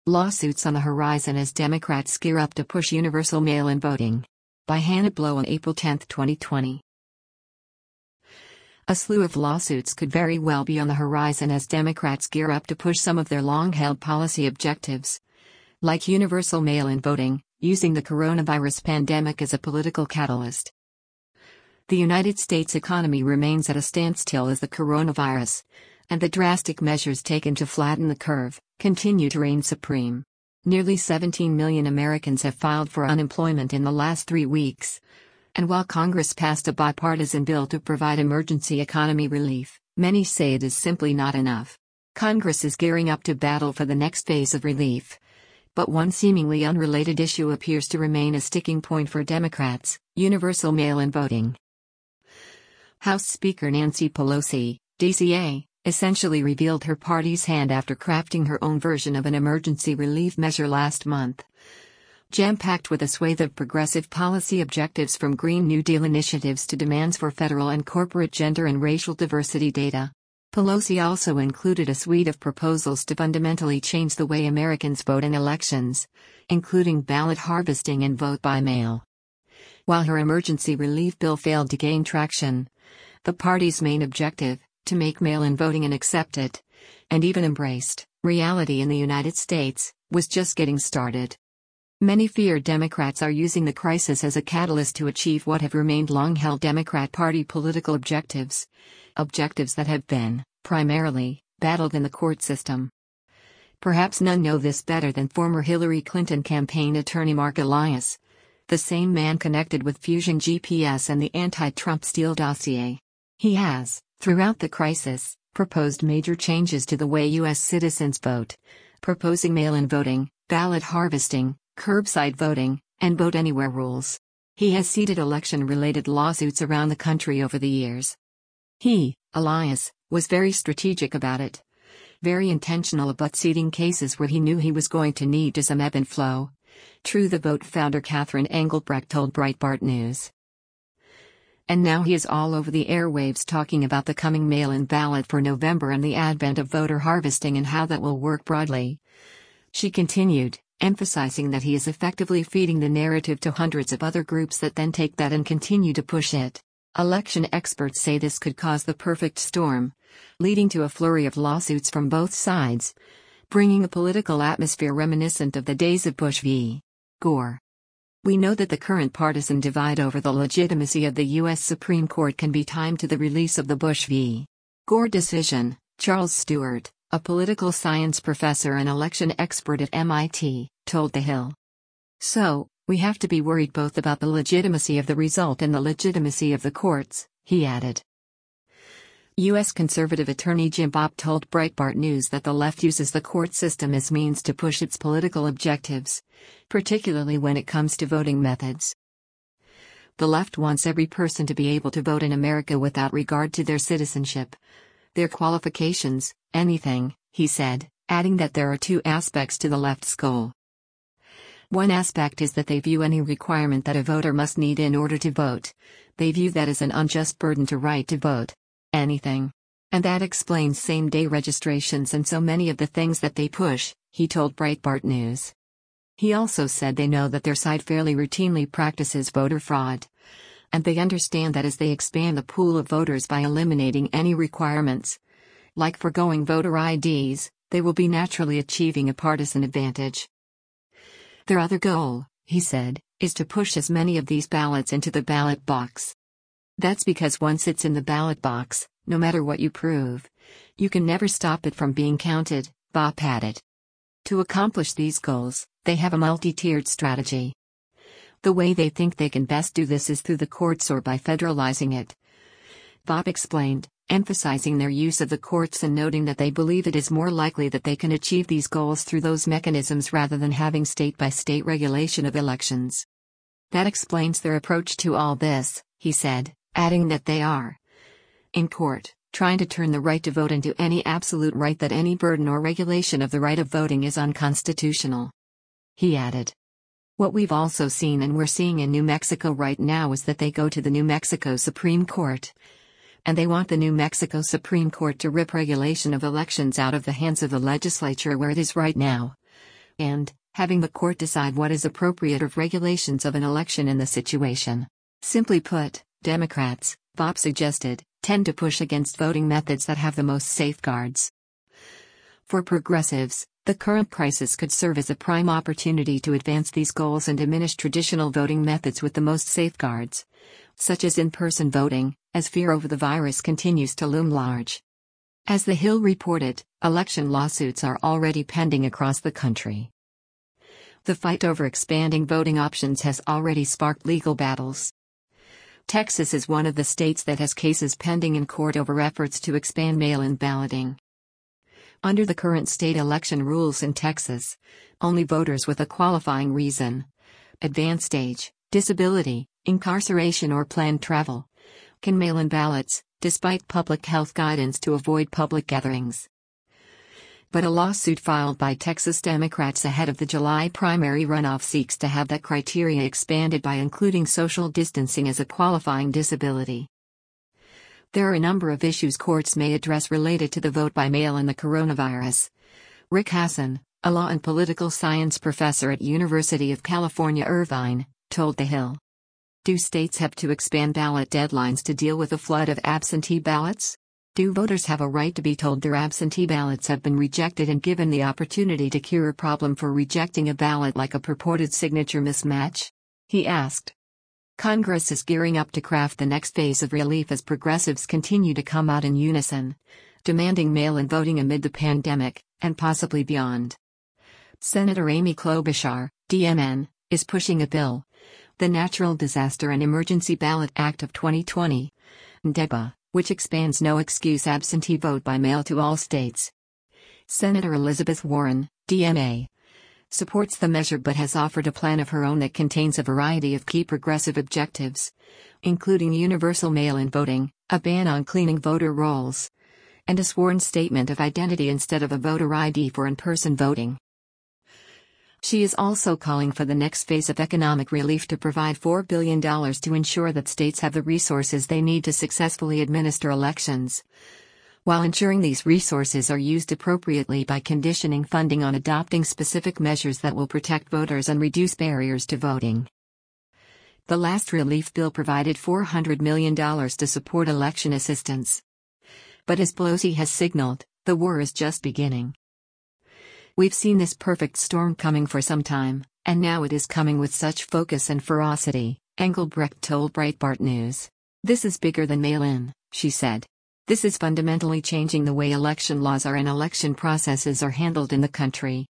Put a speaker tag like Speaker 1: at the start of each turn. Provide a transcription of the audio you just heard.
Speaker 1: Lawsuits on the horizon as Democrats gear up to push universal mail-in voting. By Hannah Blow on April 10, 2020. A slew of lawsuits could very well be on the horizon as Democrats gear up to push some of their long-held policy objectives, like universal mail-in voting, using the coronavirus pandemic as a political catalyst. The United States economy remains at a standstill as the coronavirus, and the drastic measures taken to flatten the curve, continue to reign supreme. Nearly 17 million Americans have filed for unemployment in the last 3 weeks. And while Congress passed a bipartisan bill to provide emergency economy relief, many say it is simply not enough. Congress is gearing up to battle for the next phase of relief. But one seemingly unrelated issue appears to remain a sticking point for Democrats: universal mail-in voting. House Speaker Nancy Pelosi, DCA, essentially revealed her party's hand after crafting her own version of an emergency relief measure last month. Jam-packed with a swathe of progressive policy objectives from Green New Deal initiatives to demands for federal and corporate gender and racial diversity data. Pelosi also included a suite of proposals to fundamentally change the way Americans vote in elections, including ballot harvesting and vote by mail. While her emergency relief bill failed to gain traction, the party's main objective, to make mail-in voting an accepted, and even embraced, reality in the United States, was just getting started. Many fear Democrats are using the crisis as a catalyst to achieve what have remained long-held Democrat Party political objectives. Objectives that have been, primarily, battled in the court system. Perhaps none know this better than former Hillary Clinton campaign attorney Mark Elias, the same man connected with Fusion GPS and the anti-Trump Steele dossier. He has, throughout the crisis, proposed major changes to the way U.S. citizens vote, proposing mail-in voting, ballot harvesting, curbside voting, and vote anywhere rules. He has seeded election-related lawsuits around the country over the years. He, Elias, was very strategic about it. Very intentional about seeding cases where he knew he was going to need to some ebb and flow. True the Vote founder Catherine Engelbrecht told Breitbart News. And now he is all over the airwaves talking about the coming mail-in ballot for November and the advent of voter harvesting and how that will work broadly. She continued, emphasizing that he is effectively feeding the narrative to hundreds of other groups that then take that and continue to push it. Election experts say this could cause the perfect storm, leading to a flurry of lawsuits from both sides, bringing a political atmosphere reminiscent of the days of Bush v. Gore. We know that the current partisan divide over the legitimacy of the U.S. Supreme Court can be timed to the release of the Bush v. Gore decision, Charles Stewart, a political science professor and election expert at MIT, told The Hill. So, we have to be worried both about the legitimacy of the result and the legitimacy of the courts, he added. U.S. conservative attorney Jim Bopp told Breitbart News that the left uses the court system as means to push its political objectives, particularly when it comes to voting methods. The left wants every person to be able to vote in America without regard to their citizenship, their qualifications, anything, he said, adding that there are two aspects to the left's goal. One aspect is that they view any requirement that a voter must need in order to vote. They view that as an unjust burden to right to vote. Anything. And that explains same-day registrations and so many of the things that they push, he told Breitbart News. He also said they know that their side fairly routinely practices voter fraud. And they understand that as they expand the pool of voters by eliminating any requirements, like forgoing voter IDs, they will be naturally achieving a partisan advantage. Their other goal, he said, is to push as many of these ballots into the ballot box. That's because once it's in the ballot box, no matter what you prove, you can never stop it from being counted, Bopp added. To accomplish these goals, they have a multi-tiered strategy. The way they think they can best do this is through the courts or by federalizing it. Bopp explained, emphasizing their use of the courts and noting that they believe it is more likely that they can achieve these goals through those mechanisms rather than having state-by-state regulation of elections. That explains their approach to all this, he said, adding that they are, in court, trying to turn the right to vote into any absolute right, that any burden or regulation of the right of voting is unconstitutional. He added. What we've also seen and we're seeing in New Mexico right now is that they go to the New Mexico Supreme Court. And they want the New Mexico Supreme Court to rip regulation of elections out of the hands of the legislature where it is right now. and having the court decide what is appropriate of regulations of an election in the situation. Simply put, Democrats, Bob suggested, tend to push against voting methods that have the most safeguards. For progressives, the current crisis could serve as a prime opportunity to advance these goals and diminish traditional voting methods with the most safeguards, such as in-person voting, as fear over the virus continues to loom large. As The Hill reported, election lawsuits are already pending across the country. The fight over expanding voting options has already sparked legal battles. Texas is one of the states that has cases pending in court over efforts to expand mail-in balloting. Under the current state election rules in Texas, only voters with a qualifying reason, advanced age, disability, incarceration or planned travel, can mail in ballots, despite public health guidance to avoid public gatherings. But a lawsuit filed by Texas Democrats ahead of the July primary runoff seeks to have that criteria expanded by including social distancing as a qualifying disability. There are a number of issues courts may address related to the vote by mail and the coronavirus. Rick Hasson, a law and political science professor at University of California, Irvine, told The Hill. Do states have to expand ballot deadlines to deal with a flood of absentee ballots? Do voters have a right to be told their absentee ballots have been rejected and given the opportunity to cure a problem for rejecting a ballot like a purported signature mismatch? He asked. Congress is gearing up to craft the next phase of relief as progressives continue to come out in unison, demanding mail-in voting amid the pandemic, and possibly beyond. Senator Amy Klobuchar, DMN, is pushing a bill, the Natural Disaster and Emergency Ballot Act of 2020, NDEBA, which expands no-excuse absentee vote by mail to all states. Senator Elizabeth Warren, DMA, supports the measure but has offered a plan of her own that contains a variety of key progressive objectives, including universal mail-in voting, a ban on cleaning voter rolls, and a sworn statement of identity instead of a voter ID for in-person voting. She is also calling for the next phase of economic relief to provide $4 billion to ensure that states have the resources they need to successfully administer elections, while ensuring these resources are used appropriately by conditioning funding on adopting specific measures that will protect voters and reduce barriers to voting. The last relief bill provided $400 million to support election assistance. But as Pelosi has signaled, the war is just beginning. We've seen this perfect storm coming for some time, and now it is coming with such focus and ferocity, Engelbrecht told Breitbart News. This is bigger than mail-in, she said. This is fundamentally changing the way election laws are and election processes are handled in the country.